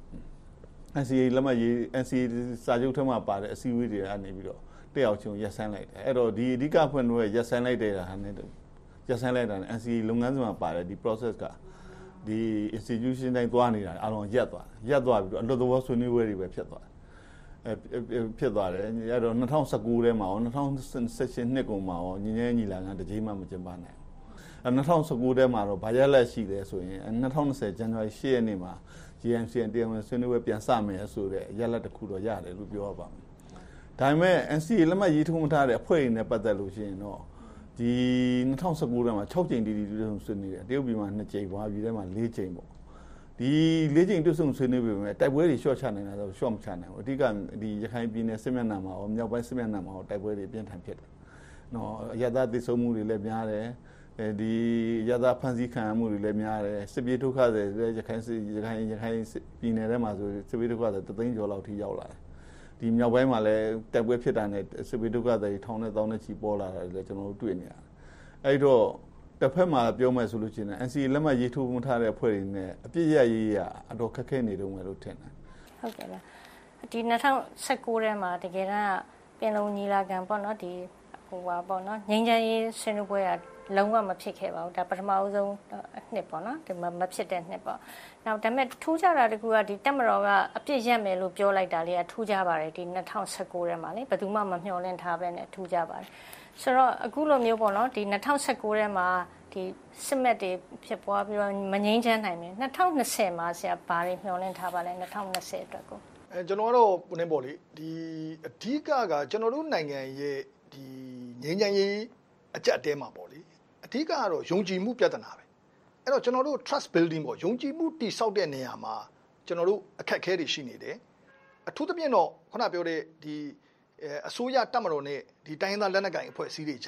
N C A လက်မှတ်ရေး N C A စာချုပ်ထဲမှာပါတဲ့အစည်းအဝေးတွေကနေပြီးတော့တက်ရောက်ချင်းရက်ဆန်းလိုက်တယ်အဲ့တော့ဒီအဓိကအဖွဲ့တွေရက်ဆန်းလိုက်တဲ့ဟာနဲ့ရက်ဆန်းလိုက်တာ N C A လုပ်ငန်းစဉ်မှာပါတယ်ဒီ process ကဒီ institution တိုင်းသွားနေတာအားလုံးရက်သွားရက်သွားပြီးတော့အလွတ်သဘောဆွေးနွေးပွဲတွေပဲဖြစ်သွားတယ်အဲဖြစ်သွားတယ်အဲ့တော့၂၀၁၉ထဲမှာရော၂၀၁၈နှစ်ကုန်မှာရောညီငယ်ညီလာခံတစ်ချိန်မှမကျင်းပနိုင်ဘူးအဲ၂၀၁၉ထဲမှာတော့ဘာရလက်ရှိလဲဆိုရင်၂၀၂၀ဇန်နဝါရီ၈ရက်နေ့မှာ G M C N တရားဝင်ဆွေးနွေးပွဲပြန်စမယ်ဆိုတဲ့ရလက်တစ်ခုတော့ရတယ်လို့ပြောရပါမယ်ဒါပေမဲ့ N C A လက်မှတ်ရေးထိုးမထားတဲ့အဖွဲ့တွေနဲ့ပတ်သက်လို့ရှိရင်တော့ဒီ၂၀၁၉ထဲမှာ၆ကြိမ်တီတီတွေ့ဆုံဆွေးနွေးတယ်တရုတ်ပြည်မှာ၂ကြိမ်ဘာပြည်ထဲမှာ၄ကြိမ်ပေါ့ဒီ၄ကြိမ်တွေ့ဆုံဆွေးနွေးပေမဲ့တိုက်ပွဲတွေရှော့ချနိုင်တာဆိုရှော့မချနိုင်ဘူးအဓိကဒီရခိုင်ပြည်နယ်စစ်မျက်နှာမှာရောမြောက်ပိုင်းစစ်မျက်နှာမှာရောတိုက်ပွဲတွေပြင်းထန်ဖြစ်တယ်နော်ရသသေဆုံးမှုတွေလည်းများတယ်အဲဒီရသဖန်ဆီးခံရမှုတွေလည်းများတယ်စစ်ပြေးဒုက္ခတွေလည်းရခိုင်ရခိုင်ရခိုင်ပြည်နယ်ထဲမှာဆိုစစ်ပြေးဒုက္ခတွေတသိန်းကျော်လောက်ထိရောက်လာတယ်ဒီမြောက်ပိုင်းမှာလည်းတိုက်ပွဲဖြစ်တာနဲ့စစ်ပြေးဒုက္ခတွေထောင်နဲ့တောင်းနဲ့ချီပေါ်လာတာလည်းကျွန်တော်တို့တွေ့နေရတယ်အဲ့တော့တစ်ဖက်မှာပြောမယ်ဆိုလို့ရှိရင် N C A လက်မှတ်ရေးထိုးမှုထားတဲ့အဖွဲ့တွေနဲ့အပြည့်ရရေးရအတော်ခက်ခဲနေတုန်းပဲလို့ထင်တယ်ဟုတ်ကဲ့ပါဒီ၂၀၁၉ထဲမှာတကယ်တမ်းပင်လုံညီလာခံပေါ့နော်ဒီဟိုပါပေါ့နော်ငြိမ်းချမ်းရေးဆွေးနွေးပွဲကလုံးဝမဖြစ်ခဲ့ပါဘူးဒါပထမအဆုံးနှစ်ပေါ့နော်ဒီမဖြစ်တဲ့နှစ်ပေါ့နောက်ဒါပေမဲ့ထူးခြားတာတကူကဒီတက်မတော်ကအပြစ်ရက်မယ်လို့ပြောလိုက်တာလေးကထူးခြားပါတယ်ဒီ၂၀၁၉ထဲမှာလေဘယ်သူမှမမျှော်လင့်ထားပဲနဲ့ထူးခြားပါတယ်ဆိုတော့အခုလိုမျိုးပေါ့နော်ဒီ၂၀၁၉ထဲမှာဒီစစ်မက်တွေဖြစ်ပွားပြီးတော့မငြိမ်းချမ်းနိုင်ဘူး၂၀၂၀မှာဆရာဘာတွေမျှော်လင့်ထားပါလဲ၂၀၂၀အတွက်ကိုအဲကျွန်တော်ကတော့ဘယ်နဲ့ပေါ့လေဒီအဓိကကကျွန်တော်တို့နိုင်ငံရဲ့ဒီငြိမ်းချမ်းရေးအကျပ်တဲမှာပေါ့လေအဓိကကတော့ယုံကြည်မှုပြဿနာပဲအဲ့တော့ကျွန်တော်တို့ trust building ပေါ့ယုံကြည်မှုတည်ဆောက်တဲ့နေရာမှာကျွန်တော်တို့အခက်အခဲတွေရှိနေတယ်အထူးသဖြင့်တော့ခုနပြောတဲ့ဒီအစိုးရတပ်မတော်နဲ့ဒီတိုင်းသားလက်နက်ကိုင်အဖွဲ့အစည်းတွေကြား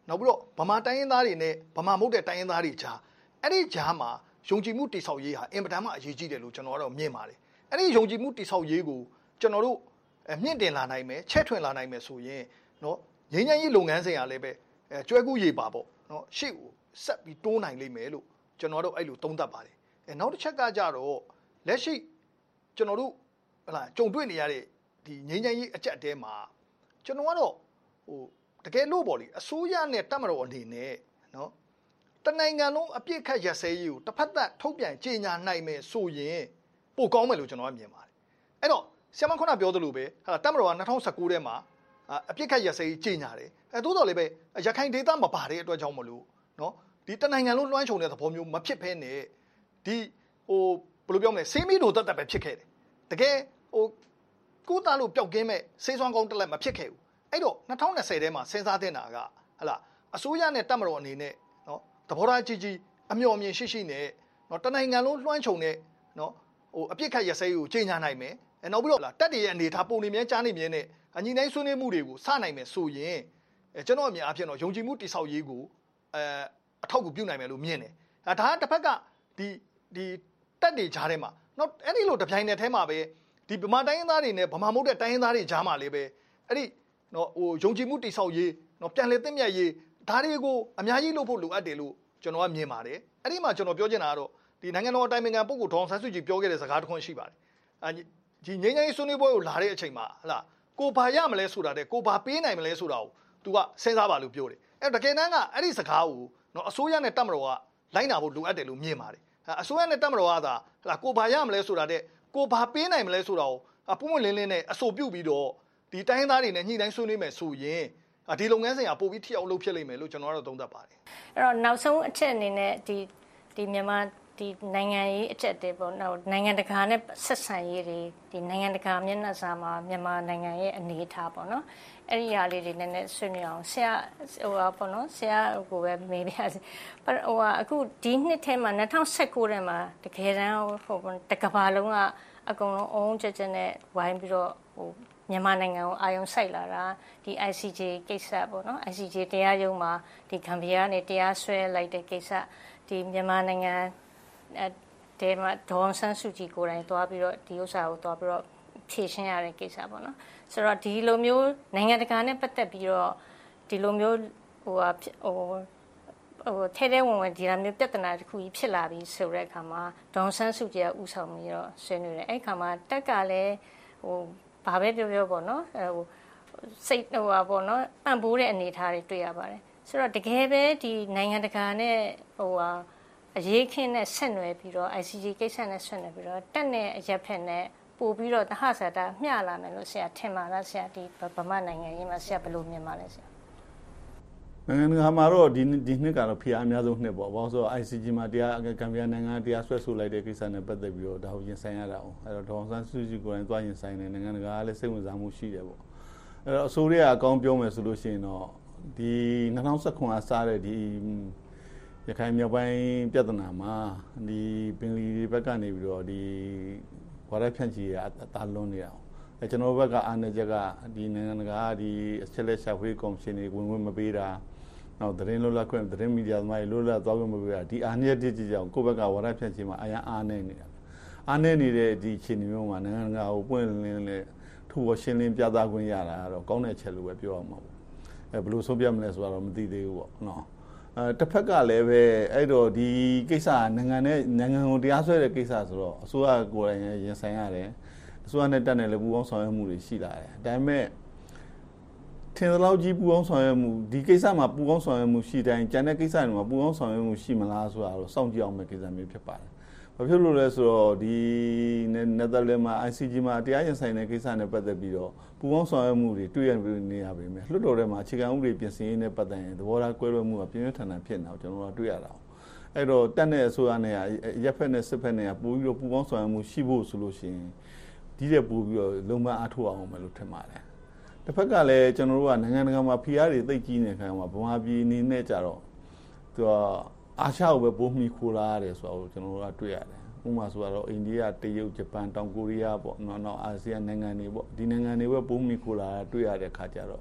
နောက်ပြီးတော့ဗမာတိုင်းရင်းသားတွေနဲ့ဗမာမဟုတ်တဲ့တိုင်းရင်းသားတွေကြားအဲ့ဒီကြားမှာယုံကြည်မှုတိဆောက်ရေးဟာအင်မတန်မှအရေးကြီးတယ်လို့ကျွန်တော်ကတော့မြင်ပါတယ်အဲ့ဒီယုံကြည်မှုတိဆောက်ရေးကိုကျွန်တော်တို့မြင့်တင်လာနိုင်မယ်ချဲ့ထွင်လာနိုင်မယ်ဆိုရင်နော်ငြိမ်းချမ်းရေးလုပ်ငန်းစဉ်ကလည်းပဲအဲကျွဲကူးရေးပါပေါ့နော်ရှေ့ကိုဆက်ပြီးတိုးနိုင်လိမ့်မယ်လို့ကျွန်တော်တို့အဲ့လိုသုံးသပ်ပါတယ်အဲနောက်တစ်ချက်ကကြတော့လက်ရှိကျွန်တော်တို့ဟလာကြုံတွေ့နေရတဲ့ဒီငြိမ်းချမ်းရေးအကြက်တဲမှာကျွန်တော်ကတော့ဟိုတကယ်လို့ပေါ့လေအစိုးရနဲ့တပ်မတော်အနေနဲ့နော်တနိုင်ငံလုံးအပြစ်ခတ်ရစဲရေးကိုတစ်ဖက်သက်ထုတ်ပြန်ကြေညာနိုင်မယ်ဆိုရင်ပိုကောင်းမယ်လို့ကျွန်တော်ကမြင်ပါတယ်အဲ့တော့ဆရာမခုနပြောသလိုပဲဟာတပ်မတော်က၂၀၁၉ထဲမှာအပြစ်ခတ်ရစဲရေးကြေညာတယ်အဲသို့တော်လည်းပဲရခိုင်ဒေသမှာပါတဲ့အတွက်ကြောင့်မလို့နော်ဒီတနိုင်ငံလုံးလွှမ်းခြုံတဲ့သဘောမျိုးမဖြစ်ဖဲနဲ့ဒီဟိုဘယ်လိုပြောမလဲစေးမီတို့တတ်တတ်ပဲဖြစ်ခဲ့တယ်တကယ်ဟိုကိုတာလို့ပျောက်ကင်းမဲ့စေးစွမ်းကောင်းတက်လက်မဖြစ်ခဲ့ဘူးအဲ့တော့၂၀၂၀ထဲမှာစဉ်းစားတဲ့နာကဟလာအစိုးရနဲ့တပ်မတော်အနေနဲ့နော်သဘောထားကြီးကြီးအမျှော်မြင်ရှိရှိနဲ့နော်တနိုင်ငံလုံးလွှမ်းခြုံတဲ့နော်ဟိုအပြစ်ခတ်ရစဲရေးကိုကြေညာနိုင်မယ်အဲနောက်ပြီးတော့တက်တည်ရဲ့အနေထားပုံနေမြဲကြားနေမြဲနဲ့အညီနိုင်ဆွေးနွေးမှုတွေကိုစနိုင်မယ်ဆိုရင်အဲကျွန်တော်အမြင်အဖြစ်တော့ယုံကြည်မှုတိဆောက်ရေးကိုအဲအထောက်အကူပြုနိုင်မယ်လို့မြင်တယ်အဲဒါကတစ်ဖက်ကဒီဒီတက်တည်ကြားထဲမှာနော်အဲ့ဒီလိုတပြိုင်နက်ထဲမှာပဲဒီဗမာတိုင်းရင်းသားတွေနဲ့ဗမာမဟုတ်တဲ့တိုင်းရင်းသားတွေကြားမှာလည်းပဲအဲ့ဒီနော်ဟိုယုံကြည်မှုတိဆောက်ရေးနော်ပြန်လည်သင့်မြတ်ရေးဒါတွေကိုအများကြီးလုပ်ဖို့လိုအပ်တယ်လို့ကျွန်တော်ကမြင်ပါတယ်အဲ့ဒီမှာကျွန်တော်ပြောချင်တာကတော့ဒီနိုင်ငံတော်အတိုင်ပင်ခံပုဂ္ဂိုလ်ဒေါအောင်ဆန်းစုကြည်ပြောခဲ့တဲ့စကားတစ်ခွန်းရှိပါတယ်အဲဒီငြိမ်းချမ်းရေးဆွေးနွေးပွဲကိုလာတဲ့အချိန်မှာဟလာကိုဘာရမလဲဆိုတာတဲ့ကိုဘာပေးနိုင်မလဲဆိုတာကို तू ကစဉ်းစားပါလို့ပြောတယ်အဲ့တကယ်တမ်းကအဲ့ဒီစကားကိုနော်အစိုးရနဲ့တပ်မတော်ကလိုက်နာဖို့လိုအပ်တယ်လို့မြင်ပါတယ်အစိုးရနဲ့တပ်မတော်ကသာဟလာကိုဘာရမလဲဆိုတာတဲ့ကိုဘာပေးနိုင်မလဲဆိုတာကိုပုံမှန်လင်းလင်းနဲ့အဆိုပြုပြီးတော့ဒီတိုင်းသားတွေနဲ့ညှိနှိုင်းဆွေးနွေးမယ်ဆိုရင်ဒီလုပ်ငန်းစဉ်ကပိုပြီးထိအောင်လုပ်ဖြစ်လိမ့်မယ်လို့ကျွန်တော်ကတော့သုံးသပ်ပါတယ်အဲ့တော့နောက်ဆုံးအချက်အနေနဲ့ဒီဒီမြန်မာဒီနိုင်ငံရေးအချက်တွေပေါ့နော်နိုင်ငံတကာနဲ့ဆက်ဆံရေးတွေဒီနိုင်ငံတကာမျက်နှာစာမှာမြန်မာနိုင်ငံရဲ့အနေအထားပေါ့နော်အဲ့ဒီဟာလေးတွေနည်းနည်းဆွေးနွေးအောင်ဆရာဟိုပေါ့နော်ဆရာကိုပဲမေးပြစီဟိုအခုဒီနှစ်ထဲမှာ၂၀၁၉ထဲမှာတကယ်တမ်းဟိုတကဘာလုံးကအကုန်လုံးအုံချက်ချက်နဲ့ဝိုင်းပြီးတော့ဟိုမြန်မာနိုင်ငံကိုအာရုံစိုက်လာတာဒီ I C J ကိစ္စပေါ့နော် I C J တရားရုံးမှာဒီဂမ်ဘီယာနဲ့တရားစွဲလိုက်တဲ့ကိစ္စဒီမြန်မာနိုင်ငံအဲဒီမှာဒေါ်အောင်ဆန်းစုကြည်ကိုယ်တိုင်သွားပြီးတော့ဒီဥစ္စာကိုသွားပြီးတော့ဖြေရှင်းရတဲ့ကိစ္စပေါ့နော်ဆိုတော့ဒီလိုမျိုးနိုင်ငံတကာနဲ့ပတ်သက်ပြီးတော့ဒီလိုမျိုးဟိုဟိုဟိုထဲထဲဝင်ဝင်ဒီလိုမျိုးပြဿနာတစ်ခုကြီးဖြစ်လာပြီးဆိုတဲ့အခါမှာဒေါ်အောင်ဆန်းစုကြည်ကဥဆောင်ပြီးတော့ဆွေးနွေးတယ်အဲ့ခါမှာတက်ကလည်းဟိုဘာပဲပြောပြောပေါ့နော်ဟိုစိတ်ဟိုပါပေါ့နော်ပံ့ပိုးတဲ့အနေအထားတွေတွေ့ရပါတယ်ဆိုတော့တကယ်ပဲဒီနိုင်ငံတကာနဲ့ဟိုဟာအရေးခင်းနဲ့ဆက်နွယ်ပြီးတော့ I C J ကိစ္စနဲ့ဆက်နွယ်ပြီးတော့တက်နဲ့အရက်ဖက်နဲ့ပို့ပြီးတော့တဟဆတာမျှလာမယ်လို့ဆရာထင်ပါလားဆရာဒီဗမာနိုင်ငံရေးမှာဆရာဘယ်လိုမြင်ပါလဲဆရာနိုင်ငံတကာမှာတော့ဒီဒီနှစ်ကတော့ဖိအားအများဆုံးနှစ်ပေါ့ဘာလို့ဆိုတော့ I C J မှာတရားကံပြနိုင်ငံတရားဆွဲဆိုလိုက်တဲ့ကိစ္စနဲ့ပတ်သက်ပြီးတော့ဒါကိုရင်ဆိုင်ရတာအောင်အဲ့တော့ဒေါအောင်ဆန်းစုကြည်ကိုယ်တိုင်သွားရင်ဆိုင်နေနိုင်ငံတကာကလည်းစိတ်ဝင်စားမှုရှိတယ်ပေါ့အဲ့တော့အစိုးရကအကောင်းပြောမယ်ဆိုလို့ရှိရင်တော့ဒီ၂၀၁၉ကစားတဲ့ဒီရခိုင်မြောက်ပိုင်းပြဿနာမှာဒီပင်လီဘက်ကနေပြီးတော့ဒီဝါရဖြန့်ချီရအသားလွန်နေအောင်အဲကျွန်တော်ဘက်ကအာဏာချက်ကဒီနိုင်ငံတကာကဒီအချက်လက်ရှာဖွေးကော်မရှင်တွေဝင်ဝင်မပေးတာနောက်သတင်းလွတ်လပ်ခွင့်သတင်းမီဒီယာသမားတွေလွတ်လပ်သွားခွင့်မပေးတာဒီအာဏာချက်တစ်ကြောင်ကိုယ့်ဘက်ကဝါရဖြန့်ချီမှာအရန်အားနေနေတာအားနေနေတဲ့ဒီအခြေအနေမျိုးမှာနိုင်ငံတကာကိုပွင့်လင်းလင်းထူပေါ်ရှင်းလင်းပြသခွင့်ရတာကတော့ကောင်းတဲ့ချက်လို့ပဲပြောရမှာပေါ့အဲဘယ်လိုဆုံးပြမလဲဆိုတော့မသိသေးဘူးပေါ့နော်အဲတစ်ဖက်ကလည်းပဲအဲ့တော့ဒီကိစ္စနိုင်ငံနဲ့နိုင်ငံကိုတရားစွဲတဲ့ကိစ္စဆိုတော့အစိုးရကိုယ်တိုင်ရင်ဆိုင်ရတယ်အစိုးရနဲ့တက်နေလည်းပူးပေါင်းဆောင်ရွက်မှုတွေရှိလာတယ်ဒါပေမဲ့ထင်သလောက်ကြီးပူးပေါင်းဆောင်ရွက်မှုဒီကိစ္စမှာပူးပေါင်းဆောင်ရွက်မှုရှိတိုင်းကျန်တဲ့ကိစ္စတွေမှာပူးပေါင်းဆောင်ရွက်မှုရှိမလားဆိုတာတော့စောင့်ကြည့်အောင်မယ့်ကိစ္စမျိုးဖြစ်ပါတယ်ဘာဖြစ်လို့လဲဆိုတော့ဒီနယ်သာလန်မှာ I C J မှာတရားရင်ဆိုင်တဲ့ကိစ္စနဲ့ပတ်သက်ပြီးတော့ပူးပေါင်းဆောင်ရွက်မှုတွေတွေ့ရနေရပါမယ်လွှတ်တော်ထဲမှာအခြေခံဥပဒေပြင်ဆင်ရေးနဲ့ပတ်သက်ရင်သဘောထားကွဲလွဲမှုကပြင်းပြထန်ထန်ဖြစ်နေတာကျွန်တော်တို့တွေ့ရတာအဲ့တော့တက်တဲ့အစိုးရနဲ့ရက်ဖက်နဲ့စစ်ဖက်နဲ့ပို့ပြီးတော့ပူးပေါင်းဆောင်ရွက်မှုရှိဖို့ဆိုလို့ရှိရင်ဒီတဲ့ပို့ပြီးတော့လုံမအားထုတ်အောင်မယ်လို့ထင်ပါတယ်တစ်ဖက်ကလည်းကျွန်တော်တို့ကနိုင်ငံတကာမှာဖိအားတွေသိပ်ကြီးနေတဲ့ခါမှာဗမာပြည်အနေနဲ့ကြတော့သူကအာရှကိုပဲပိုးမိခိုးလာရတယ်ဆိုတော့ကျွန်တော်တို့ကတွေ့ရတယ်ဥပမာဆိုတော့အိန္ဒိယတရုတ်ဂျပန်တောင်ကိုရီးယားပေါ့နော်နောက်အာဆီယံနိုင်ငံတွေပေါ့ဒီနိုင်ငံတွေပဲပိုးမိခိုးလာတွေ့ရတဲ့ခါကြတော့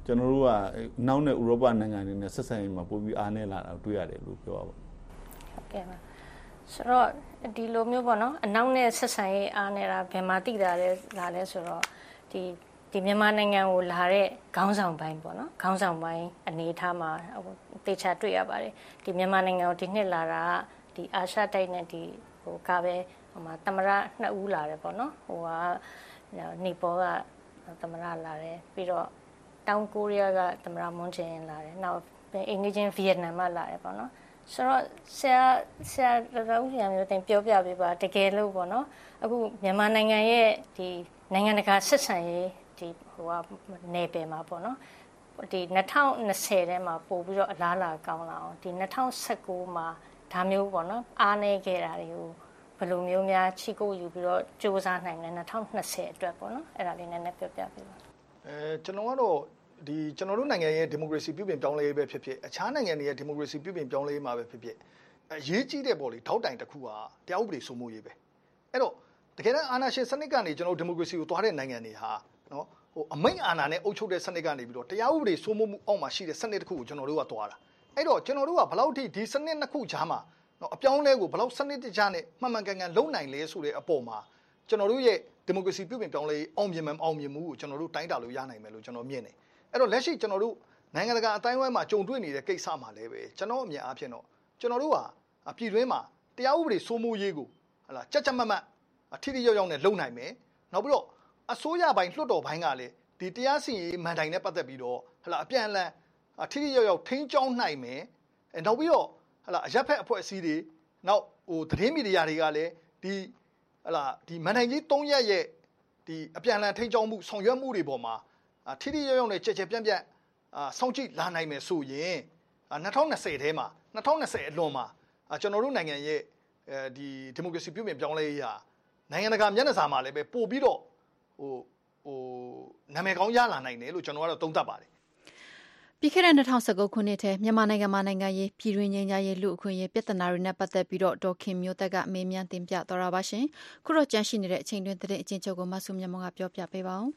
ကျွန်တော်တို့ကနောက်နဲ့ဥရောပနိုင်ငံတွေနဲ့ဆက်ဆံရေးမှာပိုပြီးအားနည်းလာတာတွေ့ရတယ်လို့ပြောပါဘူးဟုတ်ကဲ့ပါဆိုတော့ဒီလိုမျိုးပေါ့နော်အနောက်နဲ့ဆက်ဆံရေးအားနေတာဘယ်မှာတိတာလဲလာလဲဆိုတော့ဒီဒီမြန်မာနိုင်ငံကိုလာတဲ့ခေါင်းဆောင်ပိုင်းပေါ့နော်ခေါင်းဆောင်ပိုင်းအနေထားမှာတေချာတွေ့ရပါတယ်ဒီမြန်မာနိုင်ငံကိုဒီနှစ်လာတာဒီအာရှတိုက်နဲ့ဒီဟိုကပဲဟိုမှာသမရနှစ်ဦးလာတယ်ပေါ့နော်ဟိုကနေပေါ်ကသမရလာတယ်ပြီးတော့တောင်ကိုရီးယားကသမရမွန်ဂျင်လာတယ်နောက်အင်္ဂလိပ်ချင်းဗီယက်နမ်ကလာတယ်ပေါ့နော်ဆိုတော့ဆရာဆရာတော်ဦးရံမျိုးတင်ပြောပြပေးပါတကယ်လို့ပေါ့နော်အခုမြန်မာနိုင်ငံရဲ့ဒီနိုင်ငံတကာဆက်ဆံရေးဒီဟိုကနေပယ်မှာပေါ့နော်ဒီ၂၀၂၀ထဲမှာပို့ပြီးတော့အလားအလာကောင်းလာအောင်ဒီ၂၀၁၉မှာဒါမျိုးပေါ့နော်အားနေခဲ့တာတွေကိုဘယ်လိုမျိုးများချိကိုယူပြီးတော့စူးစမ်းနိုင်လဲ၂၀၂၀အတွက်ပေါ့နော်အဲ့ဒါလေးနည်းနည်းပြောပြပေးပါအဲကျွန်တော်ကတော့ဒီကျွန်တော်တို့နိုင်ငံရဲ့ဒီမိုကရေစီပြုပြင်ပြောင်းလဲရေးပဲဖြစ်ဖြစ်အခြားနိုင်ငံတွေရဲ့ဒီမိုကရေစီပြုပြင်ပြောင်းလဲရေးမှာပဲဖြစ်ဖြစ်အရေးကြီးတဲ့ပေါ့လေထောက်တိုင်တစ်ခုကတရားဥပဒေစိုးမိုးရေးပဲအဲ့တော့တကယ်တမ်းအာဏာရှင်စနစ်ကနေကျွန်တော်ဒီမိုကရေစီကိုသွားတဲ့နိုင်ငံတွေဟာနော်ဟိုအမိန့်အာဏာနဲ့အုပ်ချုပ်တဲ့စနစ်ကနေပြီးတော့တရားဥပဒေစိုးမိုးမှုအောက်မှာရှိတဲ့စနစ်တစ်ခုကိုကျွန်တော်တို့ကသွားတာအဲ့တော့ကျွန်တော်တို့ကဘလောက်ထိဒီစနစ်နှစ်ခုကြားမှာနော်အပြောင်းလဲကိုဘလောက်စနစ်တကျနဲ့မှန်မှန်ကန်ကန်လုံနိုင်လဲဆိုတဲ့အပေါ်မှာကျွန်တော်တို့ရဲ့ဒီမိုကရေစီပြုပြင်ပြောင်းလဲရေးအောင်မြင်မှအောင်မြင်မှုကိုကျွန်တော်တို့တိုင်းတာလို့ရနိုင်မယ်လို့ကျွန်တော်မြင်တယ်အဲ့တော့လက်ရှိကျွန်တော်တို့နိုင်ငံတကာအတိုင်းအဝိုင်းမှာကြုံတွေ့နေတဲ့ကိစ္စမှာလည်းပဲကျွန်တော်အမြင်အားဖြင့်တော့ကျွန်တော်တို့ဟာပြည်တွင်းမှာတရားဥပဒေစိုးမိုးရေးကိုဟလာကြက်ကြက်မတ်မတ်ထိထိရောက်ရောက်နဲ့လုံနိုင်မယ်နောက်ပြီးတော့အစိုးရပိုင်းလွှတ်တော်ပိုင်းကလည်းဒီတရားစီရင်ရေးမန်တိုင်နဲ့ပတ်သက်ပြီးတော့ဟလာအပြန်အလှန်ထိထိရောက်ရောက်ထိန်းကျောင်းနိုင်မယ်အဲနောက်ပြီးတော့ဟလာအရက်ဖက်အဖွဲ့အစည်းတွေနောက်ဟိုသတင်းမီဒီယာတွေကလည်းဒီဟလာဒီမန်တိုင်ကြီး၃ရက်ရဲ့ဒီအပြန်အလှန်ထိန်းကျောင်းမှုဆောင်ရွက်မှုတွေပေါ်မှာထိထိရောက်ရောက်နဲ့ကြက်ကြက်ပြန့်ပြန့်အာစောင့်ကြည့်လာနိုင်မယ်ဆိုရင်၂၀၂၀ထဲမှာ၂၀၂၀အလွန်မှာကျွန်တော်တို့နိုင်ငံရဲ့အဲဒီဒီမိုကရေစီပြုပြင်ပြောင်းလဲရေးဟာနိုင်ငံတကာမျက်နှာစာမှာလည်းပဲပို့ပြီးတော့ဟိုဟိုနာမည်ကောင်းရလာနိုင်တယ်လို့ကျွန်တော်ကတော့သုံးသပ်ပါတယ်ပြီးခဲ့တဲ့၂၀၁၉ခုနှစ်ထဲမြန်မာနိုင်ငံမှာနိုင်ငံရေးပြည်တွင်းငြိမ်းချမ်းရေးလူအခွင့်အရေးပြဿနာတွေနဲ့ပတ်သက်ပြီးတော့ဒေါ်ခင်မျိုးသက်ကမေးမြန်းတင်ပြသွားတာပါရှင်ခုတော့ကြန့်ရှိနေတဲ့အချိန်တွင်သတင်းအချင်းချုပ်ကိုမဆုမြတ်မွန်ကပြောပြပေးပါဦး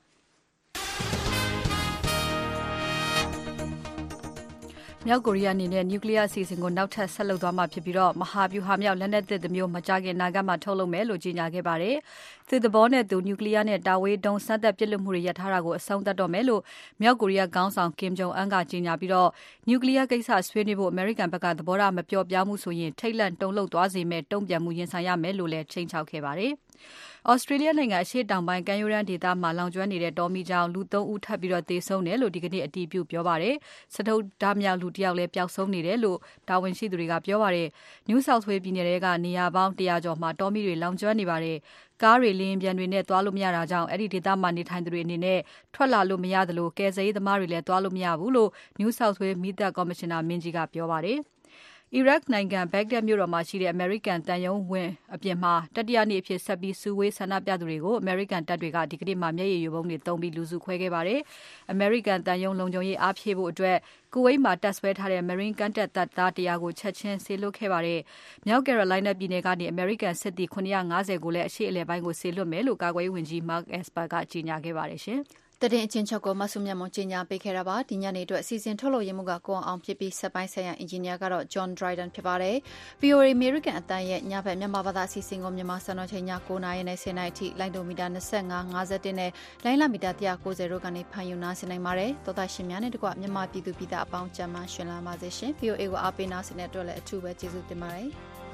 မြောက်ကိုရီးယားအနေနဲ့နျူကလ িয়ার အစီအစဉ်ကိုနောက်ထပ်ဆက်လုပ်သွားမှာဖြစ်ပြီးတော့မဟာဗျူဟာမြောက်လက်နက်သစ်တစ်မျိုးမကြခင်နာဂတ်မှာထုတ်လုပ်မယ်လို့ကြေညာခဲ့ပါတယ်။သူသဘောနဲ့သူနျူကလ িয়ার နဲ့တာဝေးတုံးစမ်းသပ်ပစ်လွှတ်မှုတွေရပ်ထားတာကိုအဆုံးသတ်တော့မယ်လို့မြောက်ကိုရီးယားခေါင်းဆောင် Kim Jong Un ကကြေညာပြီးတော့နျူကလ িয়ার ကိစ္စဆွေးနွေးဖို့အမေရိကန်ဘက်ကသဘောထားမပြောပြမှုဆိုရင်ထိတ်လန့်တုန်လှုပ်သွားစေမဲ့တုံ့ပြန်မှုရင်ဆိုင်ရမယ်လို့လည်းချိန်ချောက်ခဲ့ပါတယ်။ Australia နိုင်ငံအရှေ့တောင်ပိုင်းကမ်းရိုးတန်းဒေသမှာလောင်ကျွမ်းနေတဲ့တောမီးကြောင့်လူသုံးဦးထပ်ပြီးတော့သေဆုံးတယ်လို့ဒီကနေ့အတည်ပြုပြောပါတယ်။စတုဒ္ဓမြောက်လူတစ်ယောက်လည်းပျောက်ဆုံးနေတယ်လို့တာဝန်ရှိသူတွေကပြောပါတယ်။ New South Wales ပြည်နယ်ထဲကနေရာပေါင်းတစ်ရာကျော်မှာတောမီးတွေလောင်ကျွမ်းနေပါတယ်။ကားတွေလင်းပြန်တွေနဲ့သွားလို့မရတာကြောင့်အဲ့ဒီဒေသမှာနေထိုင်သူတွေအနေနဲ့ထွက်လာလို့မရသလိုကယ်ဆယ်ရေးသမားတွေလည်းသွားလို့မရဘူးလို့ New South Wales မီးသတ်ကော်မရှင်နာမင်းကြီးကပြောပါတယ်။ Iraq နိုင်ငံ Baghdad မြို့တော်မှာရှိတဲ့ American တန်ယုံဝင်အပြင်မှာတတိယနေ့အဖြစ်ဆက်ပြီးစုဝေးဆန္ဒပြသူတွေကို American တပ်တွေကဒီကနေ့မှမျက်ရည်ယိုဗုံးတွေသုံးပြီးလူစုခွဲခဲ့ပါတယ်။ American တန်ယုံလုံခြုံရေးအားဖြည့်ဖို့အတွက်ကူဝိတ်မှာတပ်ဆွဲထားတဲ့ Marine ကမ်းတက်တပ်သားတစ်ရာကိုချက်ချင်းစေလွှတ်ခဲ့ပါတယ်။မြောက် Carolina ပြည်နယ်ကနေ American စစ်သည်ခုနှစ်ရာငါးဆယ်ကိုလည်းအရှေ့အလယ်ပိုင်းကိုစေလွှတ်မယ်လို့ကာကွယ်ရေးဝန်ကြီး Mark Esper ကကြေညာခဲ့ပါတယ်ရှင်။သတင်းအချင်းချုပ်ကိုမဆုမြတ်မွန်ကြီးညာပေးခဲ့တာပါဒီညနေအတွက်အစီအစဉ်ထုတ်လို့ရမှုကကိုအောင်ဖြစ်ပြီးဆက်ပိုင်းဆိုင်ရာအင်ဂျင်နီယာကတော့ John Dryden ဖြစ်ပါတယ် V O A American အတန်းရဲ့ညဘက်မြန်မာဘာသာအစီအစဉ်ကိုမြန်မာစံတော်ချိန်ည၉နာရီနဲ့၁၀နာရီအထိလိုင်းဒိုမီတာ၂၅ ၅၁နဲ့လိုင်းလာမီတာ၁၉၀တို့ကနေဖန်ယူနာဆင်နိုင်ပါတယ်သောတာရှင်များနဲ့တကွမြန်မာပြည်သူပြည်သားအပေါင်းကျမ်းမာရှင်လာပါစေရှင် V O A ကိုအားပေးနာဆင်တဲ့အတွက်လည်းအထူးပဲကျေးဇူးတင်ပါတယ်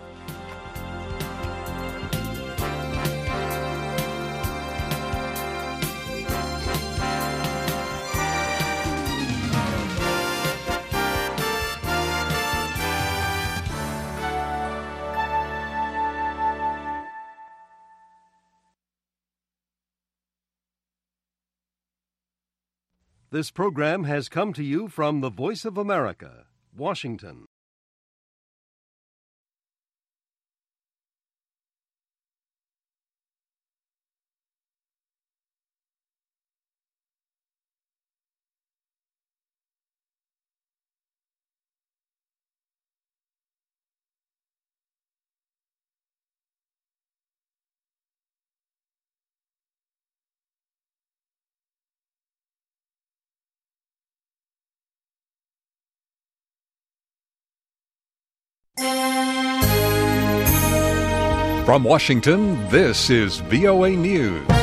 This program has come to you from the Voice of America, Washington. From Washington, this is V O A News.